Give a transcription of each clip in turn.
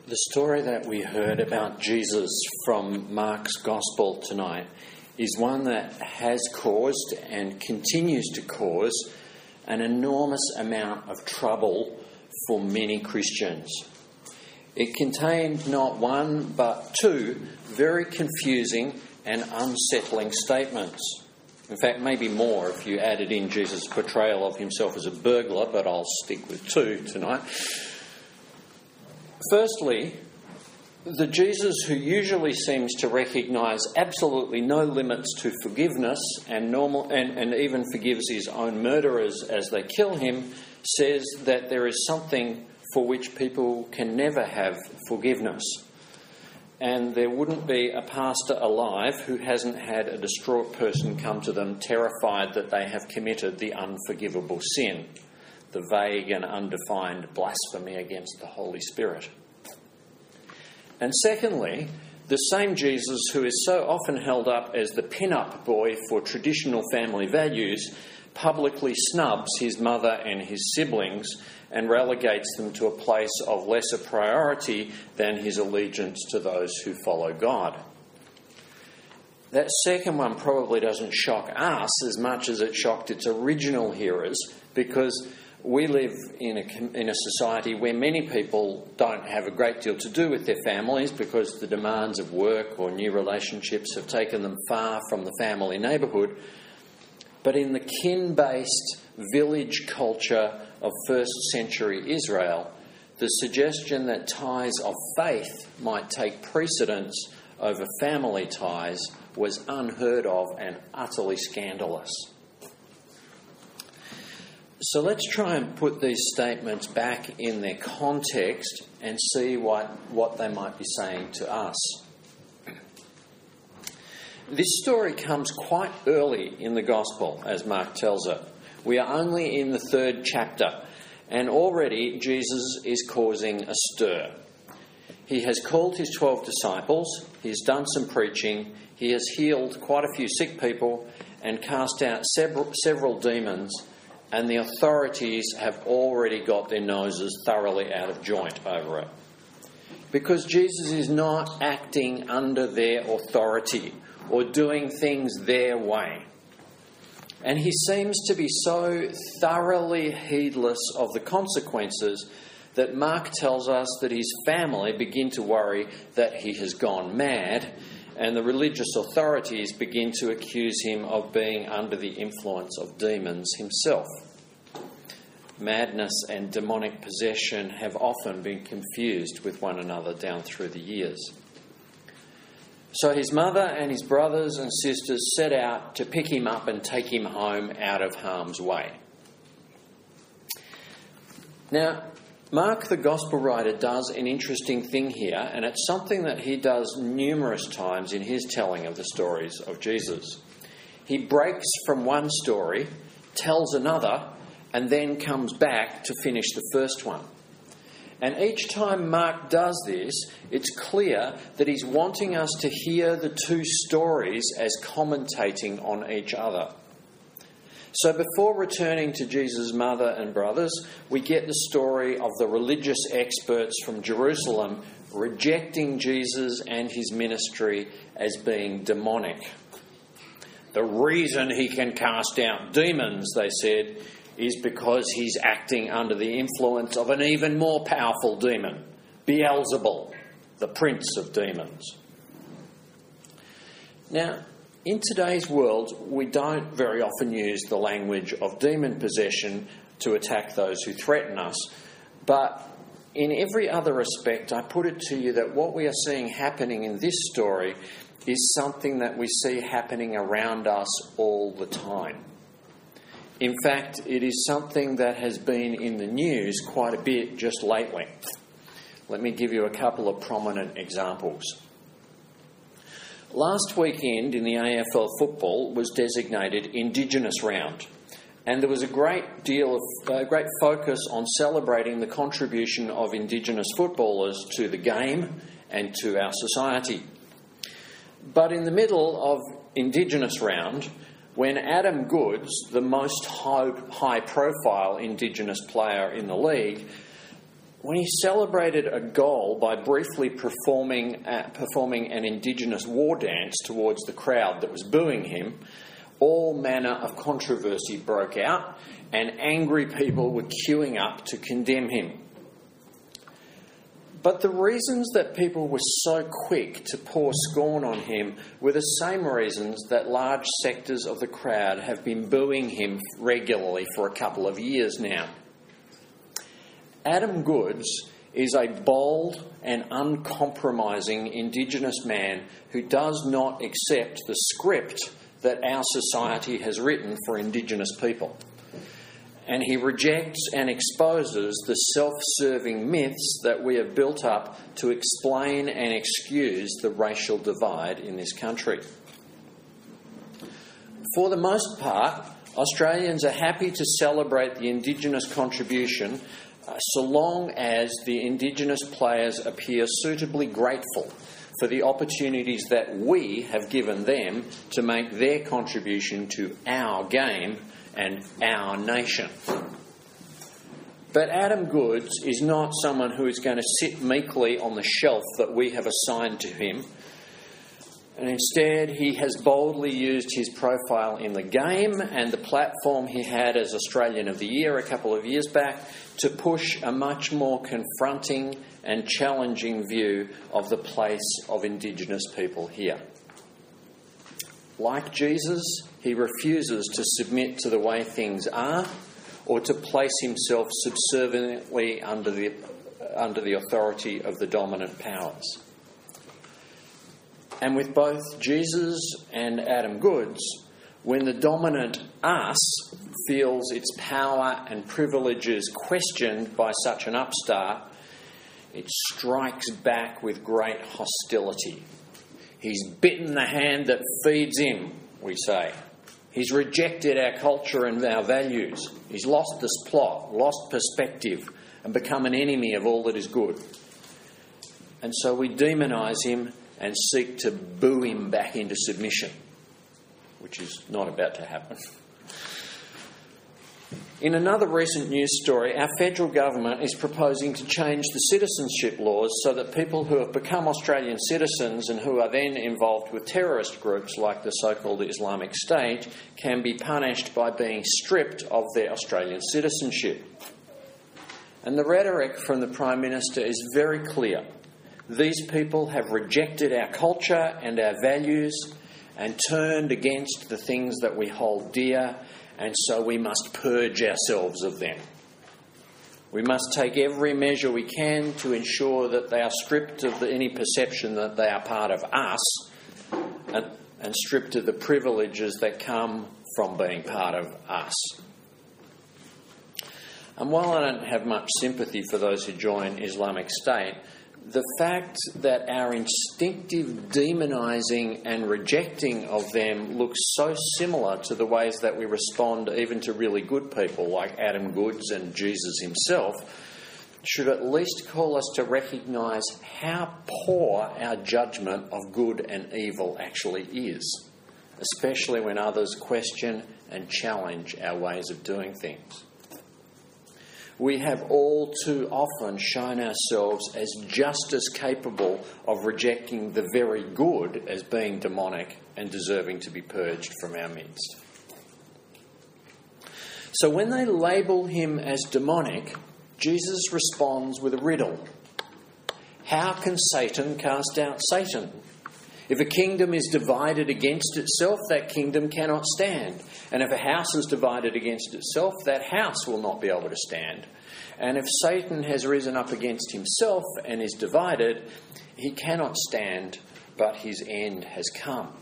The story that we heard about Jesus from Mark's Gospel tonight is one that has caused and continues to cause an enormous amount of trouble for many Christians. It contained not one but two very confusing and unsettling statements. In fact, maybe more if you added in Jesus' portrayal of himself as a burglar, but I'll stick with two tonight. Firstly, the Jesus who usually seems to recognise absolutely no limits to forgiveness and even forgives his own murderers as they kill him, says that there is something for which people can never have forgiveness. And there wouldn't be a pastor alive who hasn't had a distraught person come to them terrified that they have committed the unforgivable sin, the vague and undefined blasphemy against the Holy Spirit. And secondly, the same Jesus who is so often held up as the pin-up boy for traditional family values publicly snubs his mother and his siblings and relegates them to a place of lesser priority than his allegiance to those who follow God. That second one probably doesn't shock us as much as it shocked its original hearers, because we live in a society where many people don't have a great deal to do with their families because the demands of work or new relationships have taken them far from the family neighbourhood. But in the kin-based village culture of first century Israel, the suggestion that ties of faith might take precedence over family ties was unheard of and utterly scandalous. So let's try and put these statements back in their context and see what they might be saying to us. This story comes quite early in the Gospel, as Mark tells it. We are only in the 3rd chapter, and already Jesus is causing a stir. He has called his 12 disciples, he's done some preaching, he has healed quite a few sick people and cast out several demons, and the authorities have already got their noses thoroughly out of joint over it. Because Jesus is not acting under their authority or doing things their way. And he seems to be so thoroughly heedless of the consequences that Mark tells us that his family begin to worry that he has gone mad, and the religious authorities begin to accuse him of being under the influence of demons himself. Madness and demonic possession have often been confused with one another down through the years. So his mother and his brothers and sisters set out to pick him up and take him home out of harm's way. Now, Mark, the Gospel writer, does an interesting thing here, and it's something that he does numerous times in his telling of the stories of Jesus. He breaks from one story, tells another, and then comes back to finish the first one. And each time Mark does this, it's clear that he's wanting us to hear the two stories as commentating on each other. So before returning to Jesus' mother and brothers, we get the story of the religious experts from Jerusalem rejecting Jesus and his ministry as being demonic. The reason he can cast out demons, they said, is because he's acting under the influence of an even more powerful demon, Beelzebul, the prince of demons. Now, in today's world, we don't very often use the language of demon possession to attack those who threaten us, but in every other respect, I put it to you that what we are seeing happening in this story is something that we see happening around us all the time. In fact, it is something that has been in the news quite a bit just lately. Let me give you a couple of prominent examples. Last weekend in the AFL football was designated Indigenous Round, and there was a great focus on celebrating the contribution of Indigenous footballers to the game and to our society. But in the middle of Indigenous Round, when Adam Goodes, the most high-profile Indigenous player in the league, when he celebrated a goal by briefly performing an Indigenous war dance towards the crowd that was booing him, all manner of controversy broke out and angry people were queuing up to condemn him. But the reasons that people were so quick to pour scorn on him were the same reasons that large sectors of the crowd have been booing him regularly for a couple of years now. Adam Goodes is a bold and uncompromising Indigenous man who does not accept the script that our society has written for Indigenous people. And he rejects and exposes the self-serving myths that we have built up to explain and excuse the racial divide in this country. For the most part, Australians are happy to celebrate the Indigenous contribution so long as the Indigenous players appear suitably grateful for the opportunities that we have given them to make their contribution to our game and our nation. But Adam Goodes is not someone who is going to sit meekly on the shelf that we have assigned to him. And instead, he has boldly used his profile in the game and the platform he had as Australian of the Year a couple of years back to push a much more confronting and challenging view of the place of Indigenous people here. Like Jesus, he refuses to submit to the way things are or to place himself subserviently under the authority of the dominant powers. And with both Jesus and Adam Goodes, when the dominant us feels its power and privileges questioned by such an upstart, it strikes back with great hostility. He's bitten the hand that feeds him, we say. He's rejected our culture and our values. He's lost this plot, lost perspective, and become an enemy of all that is good. And so we demonise him and seek to boo him back into submission, which is not about to happen. In another recent news story, our federal government is proposing to change the citizenship laws so that people who have become Australian citizens and who are then involved with terrorist groups like the so-called Islamic State can be punished by being stripped of their Australian citizenship. And the rhetoric from the Prime Minister is very clear. These people have rejected our culture and our values and turned against the things that we hold dear, and so we must purge ourselves of them. We must take every measure we can to ensure that they are stripped of any perception that they are part of us and stripped of the privileges that come from being part of us. And while I don't have much sympathy for those who join Islamic State, the fact that our instinctive demonising and rejecting of them looks so similar to the ways that we respond even to really good people like Adam Goodes and Jesus himself should at least call us to recognise how poor our judgment of good and evil actually is, especially when others question and challenge our ways of doing things. We have all too often shown ourselves as just as capable of rejecting the very good as being demonic and deserving to be purged from our midst. So when they label him as demonic, Jesus responds with a riddle. How can Satan cast out Satan? If a kingdom is divided against itself, that kingdom cannot stand. And if a house is divided against itself, that house will not be able to stand. And if Satan has risen up against himself and is divided, he cannot stand, but his end has come.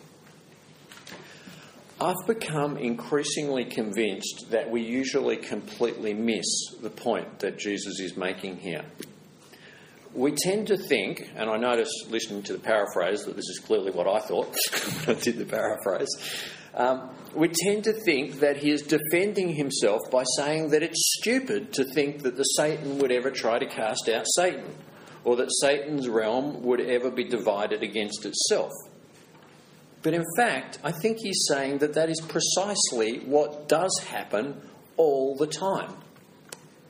I've become increasingly convinced that we usually completely miss the point that Jesus is making here. We tend to think, and I notice listening to the paraphrase that this is clearly what I thought when I did the paraphrase, we tend to think that he is defending himself by saying that it's stupid to think that the Satan would ever try to cast out Satan, or that Satan's realm would ever be divided against itself. But in fact, I think he's saying that that is precisely what does happen all the time.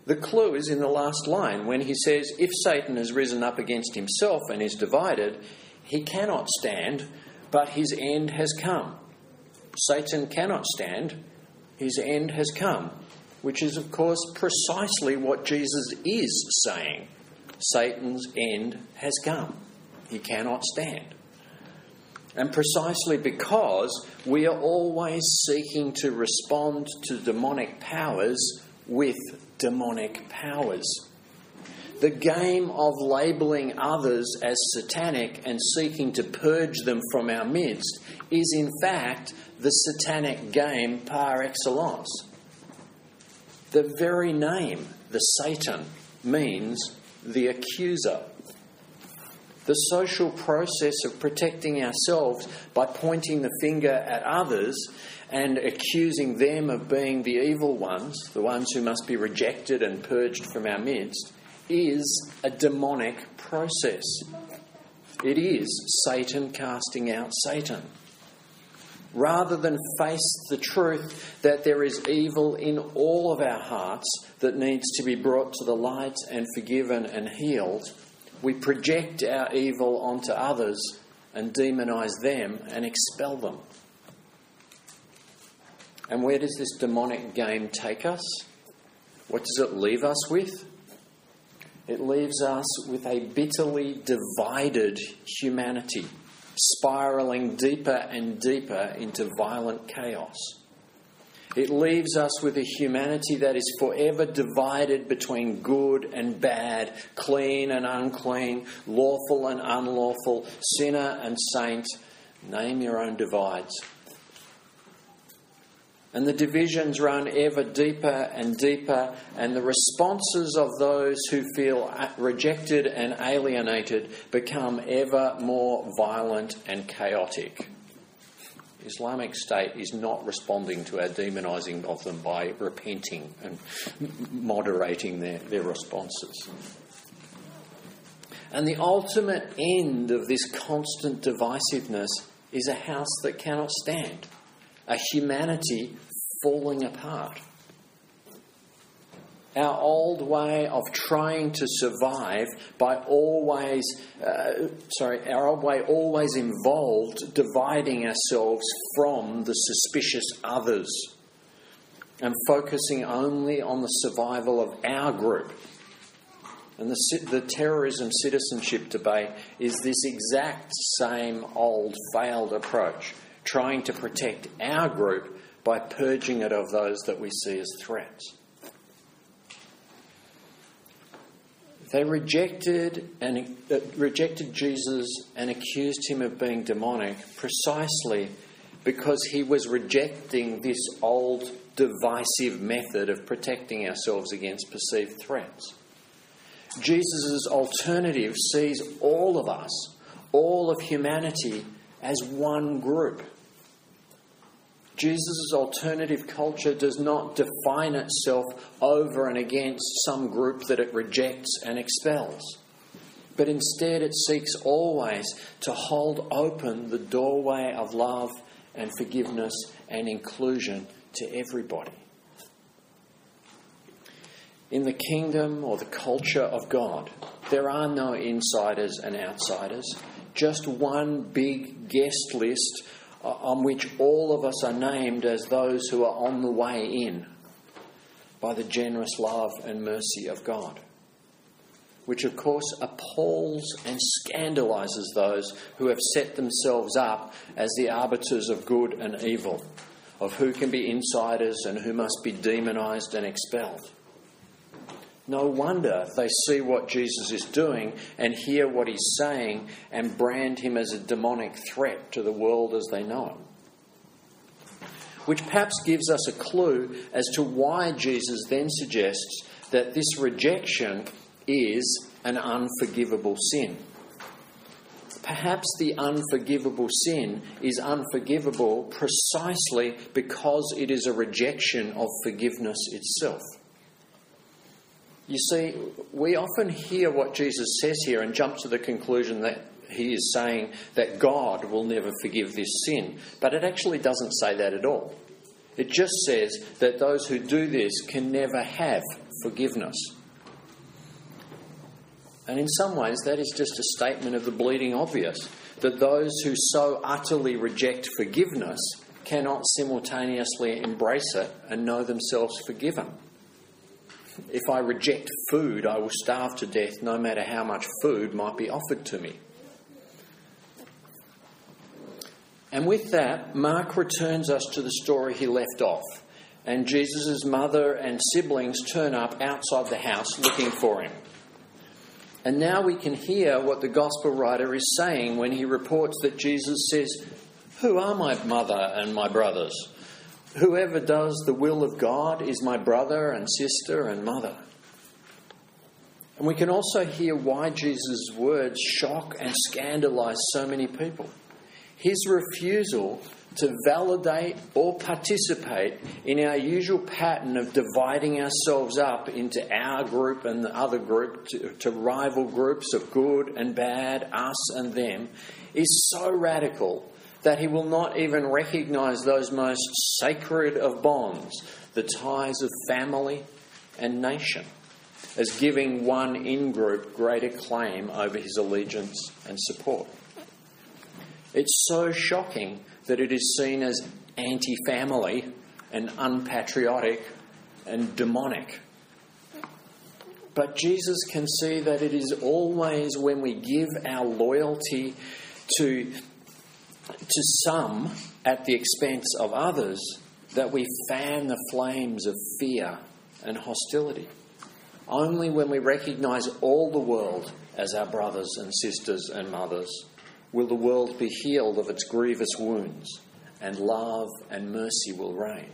The clue is in the last line when he says, if Satan has risen up against himself and is divided, he cannot stand, but his end has come. Satan cannot stand, his end has come, which is, of course, precisely what Jesus is saying. Satan's end has come. He cannot stand. And precisely because we are always seeking to respond to demonic powers with demonic powers. The game of labelling others as satanic and seeking to purge them from our midst is in fact the satanic game par excellence. The very name, the Satan, means the accuser. The social process of protecting ourselves by pointing the finger at others and accusing them of being the evil ones, the ones who must be rejected and purged from our midst, is a demonic process. It is Satan casting out Satan. Rather than face the truth that there is evil in all of our hearts that needs to be brought to the light and forgiven and healed, we project our evil onto others and demonise them and expel them. And where does this demonic game take us? What does it leave us with? It leaves us with a bitterly divided humanity, spiralling deeper and deeper into violent chaos. It leaves us with a humanity that is forever divided between good and bad, clean and unclean, lawful and unlawful, sinner and saint. Name your own divides. And the divisions run ever deeper and deeper, and the responses of those who feel rejected and alienated become ever more violent and chaotic. Islamic State is not responding to our demonising of them by repenting and moderating their responses. And the ultimate end of this constant divisiveness is a house that cannot stand, a humanity falling apart. Our old way of trying to survive our old way always involved dividing ourselves from the suspicious others and focusing only on the survival of our group. And the terrorism citizenship debate is this exact same old failed approach, trying to protect our group by purging it of those that we see as threats. They rejected Jesus and accused him of being demonic precisely because he was rejecting this old divisive method of protecting ourselves against perceived threats. Jesus' alternative sees all of us, all of humanity, as one group. Jesus' alternative culture does not define itself over and against some group that it rejects and expels, but instead it seeks always to hold open the doorway of love and forgiveness and inclusion to everybody. In the kingdom or the culture of God, there are no insiders and outsiders, just one big guest list on which all of us are named as those who are on the way in by the generous love and mercy of God, which of course appalls and scandalises those who have set themselves up as the arbiters of good and evil, of who can be insiders and who must be demonised and expelled. No wonder they see what Jesus is doing and hear what he's saying and brand him as a demonic threat to the world as they know it. Which perhaps gives us a clue as to why Jesus then suggests that this rejection is an unforgivable sin. Perhaps the unforgivable sin is unforgivable precisely because it is a rejection of forgiveness itself. You see, we often hear what Jesus says here and jump to the conclusion that he is saying that God will never forgive this sin. But it actually doesn't say that at all. It just says that those who do this can never have forgiveness. And in some ways, that is just a statement of the bleeding obvious, that those who so utterly reject forgiveness cannot simultaneously embrace it and know themselves forgiven. If I reject food, I will starve to death no matter how much food might be offered to me. And with that, Mark returns us to the story he left off. And Jesus' mother and siblings turn up outside the house looking for him. And now we can hear what the Gospel writer is saying when he reports that Jesus says, "Who are my mother and my brothers? Whoever does the will of God is my brother and sister and mother." And we can also hear why Jesus' words shock and scandalise so many people. His refusal to validate or participate in our usual pattern of dividing ourselves up into our group and the other group, to rival groups of good and bad, us and them, is so radical that he will not even recognise those most sacred of bonds, the ties of family and nation, as giving one in-group greater claim over his allegiance and support. It's so shocking that it is seen as anti-family and unpatriotic and demonic. But Jesus can see that it is always when we give our loyalty to some at the expense of others that we fan the flames of fear and hostility. Only when we recognise all the world as our brothers and sisters and mothers will the world be healed of its grievous wounds, and love and mercy will reign.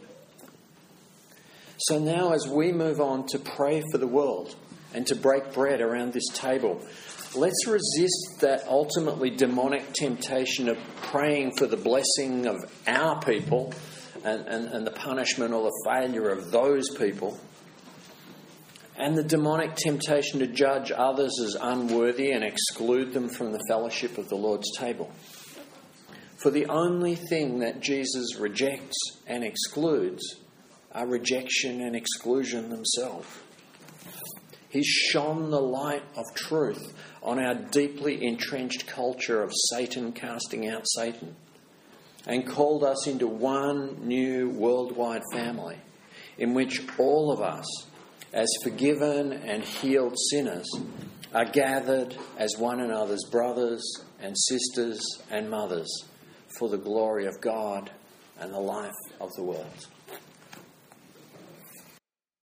So now, as we move on to pray for the world and to break bread around this table, let's resist that ultimately demonic temptation of praying for the blessing of our people and the punishment or the failure of those people, and the demonic temptation to judge others as unworthy and exclude them from the fellowship of the Lord's table. For the only thing that Jesus rejects and excludes are rejection and exclusion themselves. He's shone the light of truth on our deeply entrenched culture of Satan casting out Satan, and called us into one new worldwide family in which all of us, as forgiven and healed sinners, are gathered as one another's brothers and sisters and mothers for the glory of God and the life of the world.